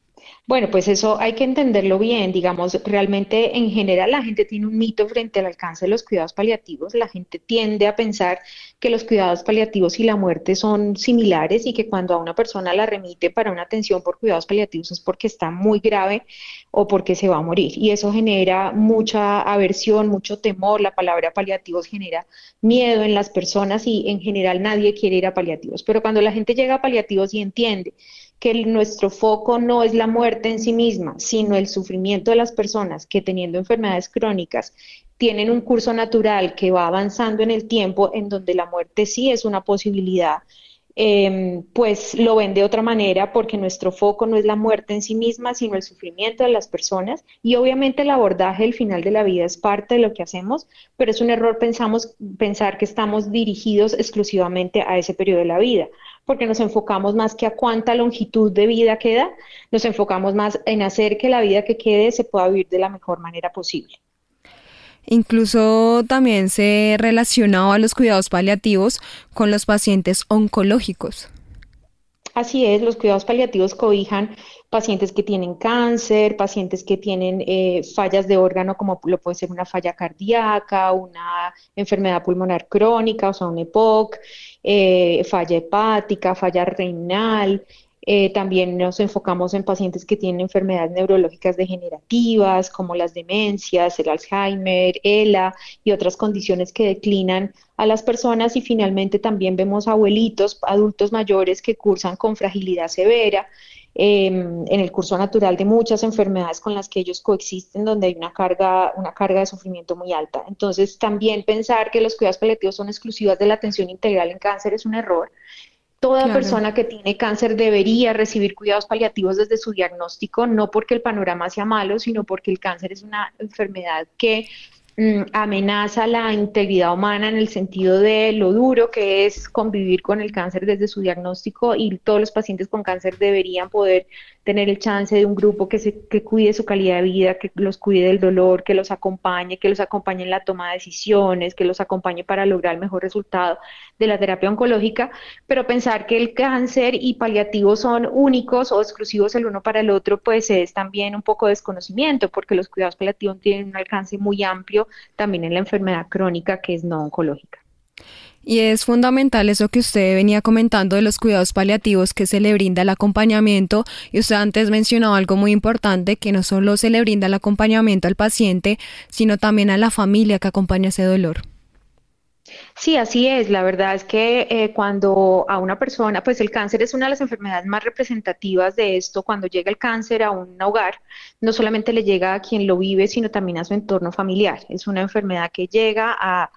Bueno, pues eso hay que entenderlo bien. Digamos, realmente en general la gente tiene un mito frente al alcance de los cuidados paliativos. La gente tiende a pensar que los cuidados paliativos y la muerte son similares y que cuando a una persona la remite para una atención por cuidados paliativos es porque está muy grave o porque se va a morir. Y eso genera mucha aversión, mucho temor. La palabra paliativos genera miedo en las personas y en general nadie quiere ir a paliativos. Pero cuando la gente llega a paliativos y entiende que el- nuestro foco no es la muerte en sí misma, sino el sufrimiento de las personas que teniendo enfermedades crónicas tienen un curso natural que va avanzando en el tiempo, en donde la muerte sí es una posibilidad, eh, pues lo ven de otra manera porque nuestro foco no es la muerte en sí misma, sino el sufrimiento de las personas y obviamente el abordaje del final de la vida es parte de lo que hacemos, pero es un error pensamos, pensar que estamos dirigidos exclusivamente a ese periodo de la vida, porque nos enfocamos más que a cuánta longitud de vida queda, nos enfocamos más en hacer que la vida que quede se pueda vivir de la mejor manera posible. Incluso también se relacionaba los cuidados paliativos con los pacientes oncológicos. Así es, los cuidados paliativos cobijan pacientes que tienen cáncer, pacientes que tienen eh, fallas de órgano, como lo puede ser una falla cardíaca, una enfermedad pulmonar crónica, o sea, un EPOC, eh, falla hepática, falla renal. Eh, también nos enfocamos en pacientes que tienen enfermedades neurológicas degenerativas, como las demencias, el Alzheimer, ELA y otras condiciones que declinan a las personas y finalmente también vemos abuelitos, adultos mayores que cursan con fragilidad severa eh, en el curso natural de muchas enfermedades con las que ellos coexisten, donde hay una carga, una carga de sufrimiento muy alta. Entonces, también pensar que los cuidados paliativos son exclusivos de la atención integral en cáncer es un error. Toda Claro. persona que tiene cáncer debería recibir cuidados paliativos desde su diagnóstico, no porque el panorama sea malo, sino porque el cáncer es una enfermedad que mm, amenaza la integridad humana en el sentido de lo duro que es convivir con el cáncer desde su diagnóstico y todos los pacientes con cáncer deberían poder tener el chance de un grupo que, se, que cuide su calidad de vida, que los cuide del dolor, que los acompañe, que los acompañe en la toma de decisiones, que los acompañe para lograr el mejor resultado de la terapia oncológica, pero pensar que el cáncer y paliativos son únicos o exclusivos el uno para el otro, pues es también un poco desconocimiento, porque los cuidados paliativos tienen un alcance muy amplio también en la enfermedad crónica que es no oncológica. Y es fundamental eso que usted venía comentando de los cuidados paliativos, que se le brinda el acompañamiento, y usted antes mencionaba algo muy importante, que no solo se le brinda el acompañamiento al paciente, sino también a la familia que acompaña ese dolor. Sí, así es. La verdad es que eh, cuando a una persona, pues el cáncer es una de las enfermedades más representativas de esto. Cuando llega el cáncer a un hogar, no solamente le llega a quien lo vive, sino también a su entorno familiar. Es una enfermedad que llega a,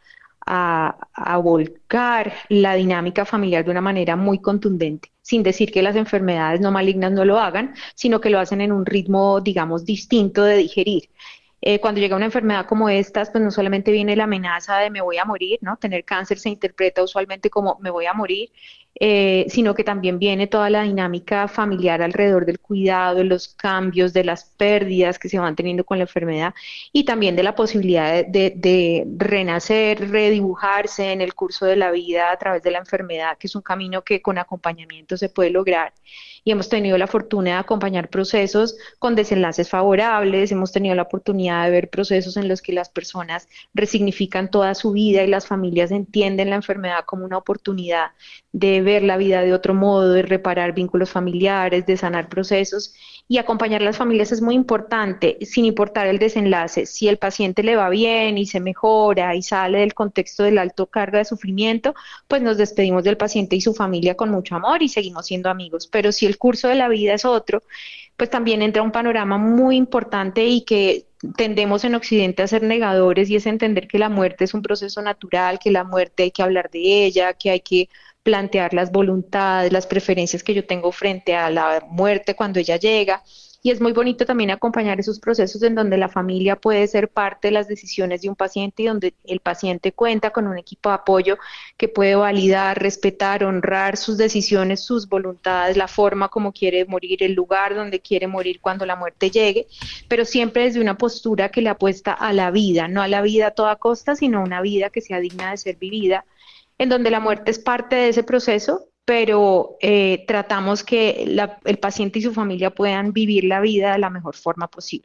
a, a volcar la dinámica familiar de una manera muy contundente, sin decir que las enfermedades no malignas no lo hagan, sino que lo hacen en un ritmo, digamos, distinto de digerir. Eh, cuando llega una enfermedad como estas, pues no solamente viene la amenaza de me voy a morir, ¿no? Tener cáncer se interpreta usualmente como me voy a morir, eh, sino que también viene toda la dinámica familiar alrededor del cuidado, de los cambios, de las pérdidas que se van teniendo con la enfermedad y también de la posibilidad de, de, de renacer, redibujarse en el curso de la vida a través de la enfermedad, que es un camino que con acompañamiento se puede lograr. Y hemos tenido la fortuna de acompañar procesos con desenlaces favorables, hemos tenido la oportunidad de ver procesos en los que las personas resignifican toda su vida y las familias entienden la enfermedad como una oportunidad de ver la vida de otro modo, de reparar vínculos familiares, de sanar procesos. Y acompañar a las familias es muy importante, sin importar el desenlace. Si el paciente le va bien y se mejora y sale del contexto del alto carga de sufrimiento, pues nos despedimos del paciente y su familia con mucho amor y seguimos siendo amigos. Pero si el curso de la vida es otro, pues también entra un panorama muy importante y que tendemos en Occidente a ser negadores y es entender que la muerte es un proceso natural, que la muerte hay que hablar de ella, que hay que plantear las voluntades, las preferencias que yo tengo frente a la muerte cuando ella llega. Y es muy bonito también acompañar esos procesos en donde la familia puede ser parte de las decisiones de un paciente y donde el paciente cuenta con un equipo de apoyo que puede validar, respetar, honrar sus decisiones, sus voluntades, la forma como quiere morir, el lugar donde quiere morir cuando la muerte llegue, pero siempre desde una postura que le apuesta a la vida, no a la vida a toda costa, sino a una vida que sea digna de ser vivida, en donde la muerte es parte de ese proceso, pero eh, tratamos que la, el paciente y su familia puedan vivir la vida de la mejor forma posible.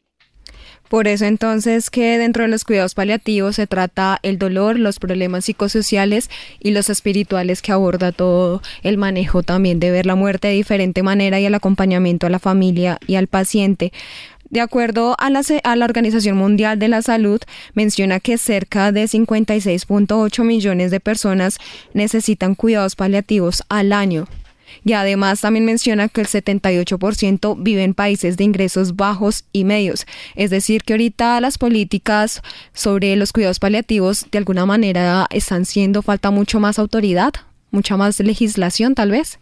Por eso entonces que dentro de los cuidados paliativos se trata el dolor, los problemas psicosociales y los espirituales, que aborda todo el manejo también de ver la muerte de diferente manera y el acompañamiento a la familia y al paciente. De acuerdo a la, a la Organización Mundial de la Salud, menciona que cerca de cincuenta y seis punto ocho millones de personas necesitan cuidados paliativos al año. Y además también menciona que el setenta y ocho por ciento vive en países de ingresos bajos y medios. Es decir, que ahorita las políticas sobre los cuidados paliativos de alguna manera están siendo, falta mucho más autoridad, mucha más legislación tal vez.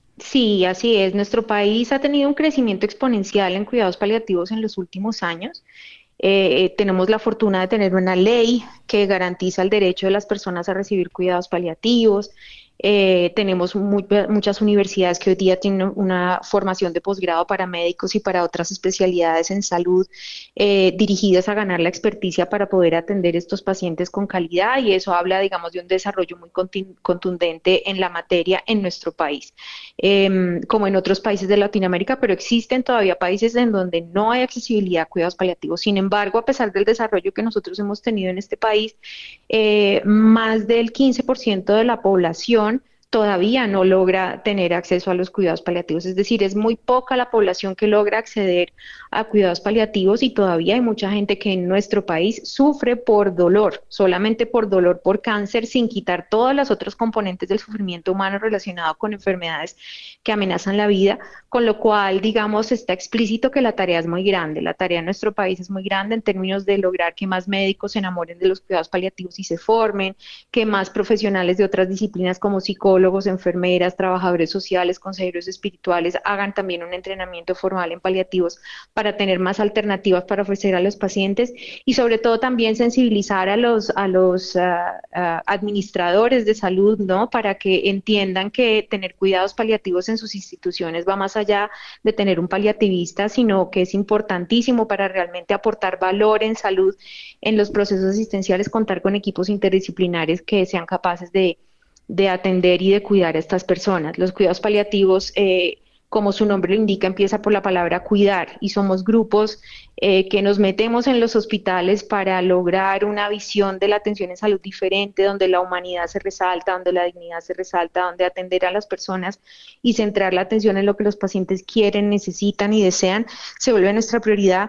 Sí, así es. Nuestro país ha tenido un crecimiento exponencial en cuidados paliativos en los últimos años. Eh, tenemos la fortuna de tener una ley que garantiza el derecho de las personas a recibir cuidados paliativos. Eh, tenemos muy, muchas universidades que hoy día tienen una formación de posgrado para médicos y para otras especialidades en salud eh, dirigidas a ganar la experticia para poder atender estos pacientes con calidad, y eso habla, digamos, de un desarrollo muy contundente en la materia en nuestro país, eh, como en otros países de Latinoamérica, pero existen todavía países en donde no hay accesibilidad a cuidados paliativos. Sin embargo, a pesar del desarrollo que nosotros hemos tenido en este país, eh, más del quince por ciento de la población todavía no logra tener acceso a los cuidados paliativos, es decir, es muy poca la población que logra acceder a cuidados paliativos, y todavía hay mucha gente que en nuestro país sufre por dolor, solamente por dolor por cáncer, sin quitar todas las otras componentes del sufrimiento humano relacionado con enfermedades que amenazan la vida, con lo cual, digamos, está explícito que la tarea es muy grande. La tarea en nuestro país es muy grande en términos de lograr que más médicos se enamoren de los cuidados paliativos y se formen, que más profesionales de otras disciplinas como psicólogos, enfermeras, trabajadores sociales, consejeros espirituales hagan también un entrenamiento formal en paliativos para tener más alternativas para ofrecer a los pacientes, y sobre todo también sensibilizar a los, a los uh, uh, administradores de salud, ¿no? Para que entiendan que tener cuidados paliativos en sus instituciones va más allá de tener un paliativista, sino que es importantísimo para realmente aportar valor en salud en los procesos asistenciales, contar con equipos interdisciplinares que sean capaces de, de atender y de cuidar a estas personas. Los cuidados paliativos, eh, como su nombre lo indica, empieza por la palabra cuidar, y somos grupos eh, que nos metemos en los hospitales para lograr una visión de la atención en salud diferente, donde la humanidad se resalta, donde la dignidad se resalta, donde atender a las personas y centrar la atención en lo que los pacientes quieren, necesitan y desean se vuelve nuestra prioridad.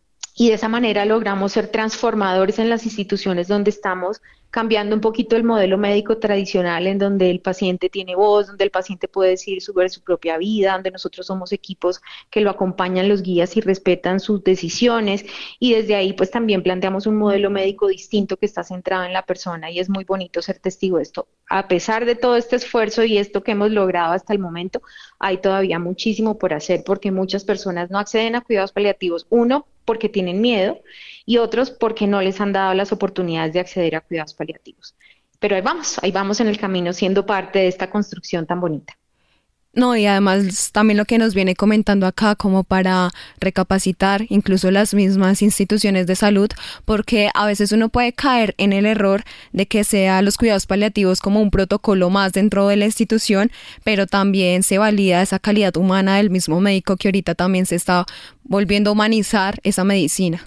Y de esa manera logramos ser transformadores en las instituciones donde estamos, cambiando un poquito el modelo médico tradicional, en donde el paciente tiene voz, donde el paciente puede decir sobre su propia vida, donde nosotros somos equipos que lo acompañan, los guías y respetan sus decisiones, y desde ahí pues también planteamos un modelo médico distinto que está centrado en la persona, y es muy bonito ser testigo de esto. A pesar de todo este esfuerzo y esto que hemos logrado hasta el momento, hay todavía muchísimo por hacer, porque muchas personas no acceden a cuidados paliativos, uno, porque tienen miedo, y otros porque no les han dado las oportunidades de acceder a cuidados paliativos. Pero ahí vamos, ahí vamos en el camino, siendo parte de esta construcción tan bonita. No, y además también lo que nos viene comentando acá, como para recapacitar incluso las mismas instituciones de salud, porque a veces uno puede caer en el error de que sea los cuidados paliativos como un protocolo más dentro de la institución, pero también se valida esa calidad humana del mismo médico, que ahorita también se está volviendo a humanizar esa medicina.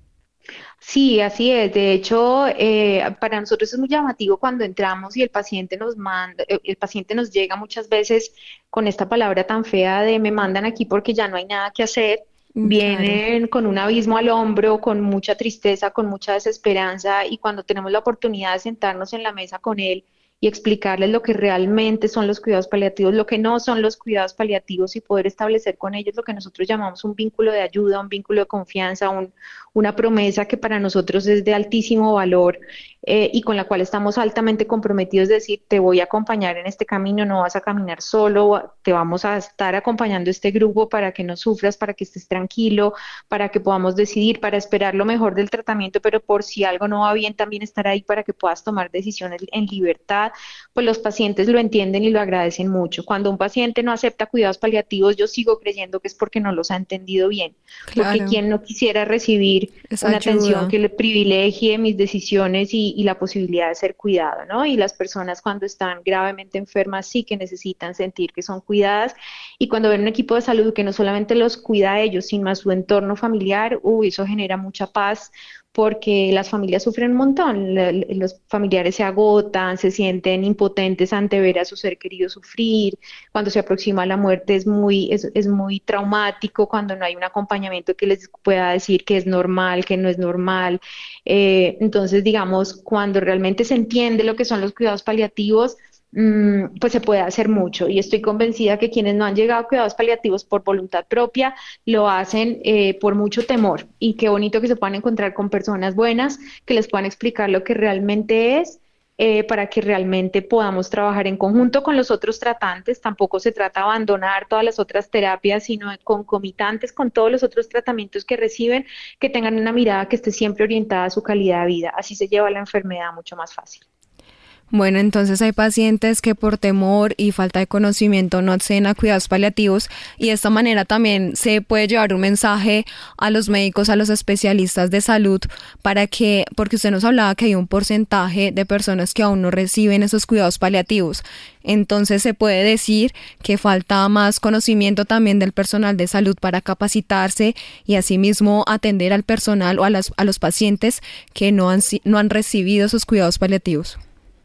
Sí, así es. De hecho, eh, para nosotros es muy llamativo cuando entramos y el paciente nos manda, eh, el paciente nos llega muchas veces con esta palabra tan fea de me mandan aquí porque ya no hay nada que hacer. Mm, Vienen claro. con un abismo al hombro, con mucha tristeza, con mucha desesperanza, y cuando tenemos la oportunidad de sentarnos en la mesa con él y explicarles lo que realmente son los cuidados paliativos, lo que no son los cuidados paliativos, y poder establecer con ellos lo que nosotros llamamos un vínculo de ayuda, un vínculo de confianza, un, una promesa que para nosotros es de altísimo valor eh, y con la cual estamos altamente comprometidos, de decir, te voy a acompañar en este camino, no vas a caminar solo, te vamos a estar acompañando este grupo para que no sufras, para que estés tranquilo, para que podamos decidir, para esperar lo mejor del tratamiento, pero por si algo no va bien, también estar ahí para que puedas tomar decisiones en libertad. pues los pacientes lo entienden y lo agradecen mucho. Cuando un paciente no acepta cuidados paliativos, yo sigo creyendo que es porque no los ha entendido bien. Claro. Porque quien no quisiera recibir Esa una ayuda. atención que le privilegie mis decisiones y, y la posibilidad de ser cuidado, ¿no? Y las personas cuando están gravemente enfermas sí que necesitan sentir que son cuidadas, y cuando ven un equipo de salud que no solamente los cuida a ellos, sino a su entorno familiar, uy, eso genera mucha paz, porque las familias sufren un montón, los familiares se agotan, se sienten impotentes ante ver a su ser querido sufrir, cuando se aproxima la muerte es muy, es, es muy traumático, cuando no hay un acompañamiento que les pueda decir que es normal, que no es normal. Eh, entonces, digamos, cuando realmente se entiende lo que son los cuidados paliativos, pues se puede hacer mucho, y estoy convencida que quienes no han llegado a cuidados paliativos por voluntad propia lo hacen eh, por mucho temor, y qué bonito que se puedan encontrar con personas buenas que les puedan explicar lo que realmente es, eh, para que realmente podamos trabajar en conjunto con los otros tratantes. Tampoco se trata de abandonar todas las otras terapias, sino de concomitantes con todos los otros tratamientos que reciben, que tengan una mirada que esté siempre orientada a su calidad de vida. Así se lleva la enfermedad mucho más fácil. Bueno, entonces hay pacientes que por temor y falta de conocimiento no acceden a cuidados paliativos, y de esta manera también se puede llevar un mensaje a los médicos, a los especialistas de salud, para que, porque usted nos hablaba que hay un porcentaje de personas que aún no reciben esos cuidados paliativos. Entonces se puede decir que falta más conocimiento también del personal de salud para capacitarse y asimismo atender al personal o a, las, a los pacientes que no han, no han recibido esos cuidados paliativos.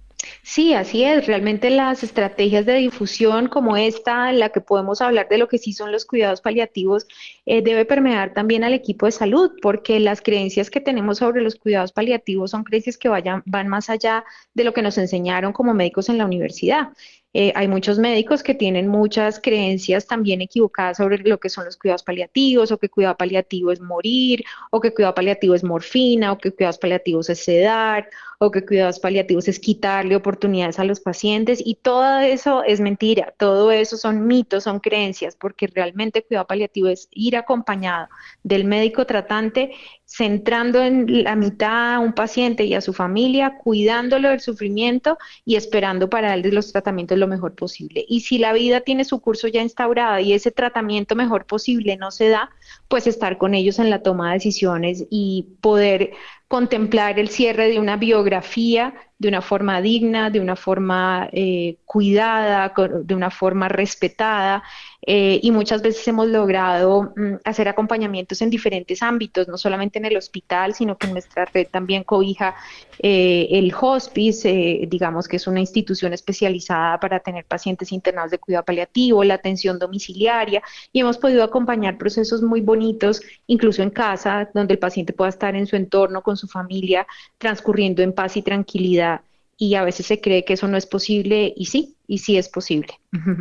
Sí, así es. Realmente las estrategias de difusión como esta, en la que podemos hablar de lo que sí son los cuidados paliativos, eh, debe permear también al equipo de salud, porque las creencias que tenemos sobre los cuidados paliativos son creencias que vayan, van más allá de lo que nos enseñaron como médicos en la universidad. Eh, hay muchos médicos que tienen muchas creencias también equivocadas sobre lo que son los cuidados paliativos, o que cuidado paliativo es morir, o que cuidado paliativo es morfina, o que cuidados paliativos es sedar, o que cuidados paliativos es quitarle oportunidades a los pacientes, y todo eso es mentira, todo eso son mitos, son creencias, porque realmente cuidado paliativo es ir acompañado del médico tratante, centrando en la mitad a un paciente y a su familia, cuidándolo del sufrimiento y esperando para darles los tratamientos lo mejor posible. Y si la vida tiene su curso ya instaurado y ese tratamiento mejor posible no se da, pues estar con ellos en la toma de decisiones y poder contemplar el cierre de una biografía de una forma digna, de una forma eh, cuidada, de una forma respetada, eh, y muchas veces hemos logrado mm, hacer acompañamientos en diferentes ámbitos, no solamente en el hospital, sino que en nuestra red también cobija eh, el hospice, eh, digamos que es una institución especializada para tener pacientes internados de cuidado paliativo, la atención domiciliaria, y hemos podido acompañar procesos muy bonitos, incluso en casa, donde el paciente pueda estar en su entorno con su familia, transcurriendo en paz y tranquilidad. Y a veces se cree que eso no es posible, y sí, y sí es posible.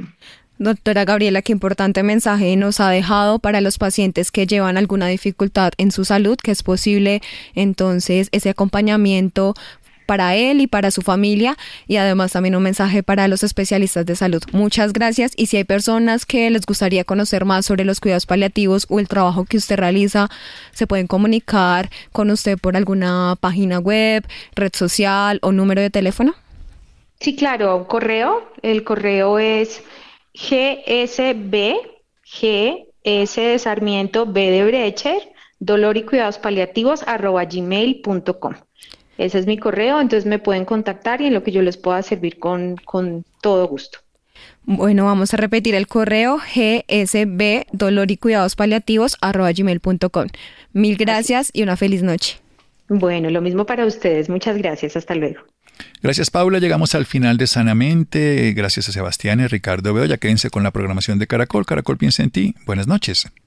Doctora Gabriela, qué importante mensaje nos ha dejado para los pacientes que llevan alguna dificultad en su salud, que es posible entonces ese acompañamiento para él y para su familia, y además también un mensaje para los especialistas de salud. Muchas gracias, y si hay personas que les gustaría conocer más sobre los cuidados paliativos o el trabajo que usted realiza, se pueden comunicar con usted por alguna página web, red social o número de teléfono. Sí, claro, correo, el correo es gsb, G S de Sarmiento, B de Brecher, dolor y cuidados paliativos arroba gmail punto com. Ese es mi correo, entonces me pueden contactar y en lo que yo les pueda servir con, con todo gusto. Bueno, vamos a repetir el correo gsb, dolor y cuidados paliativos arroba gmail punto com. Mil gracias y una feliz noche. Bueno, lo mismo para ustedes. Muchas gracias. Hasta luego. Gracias, Paula. Llegamos al final de Sanamente. Gracias a Sebastián y Ricardo Bedoya. Quédense con la programación de Caracol. Caracol piensa en ti. Buenas noches.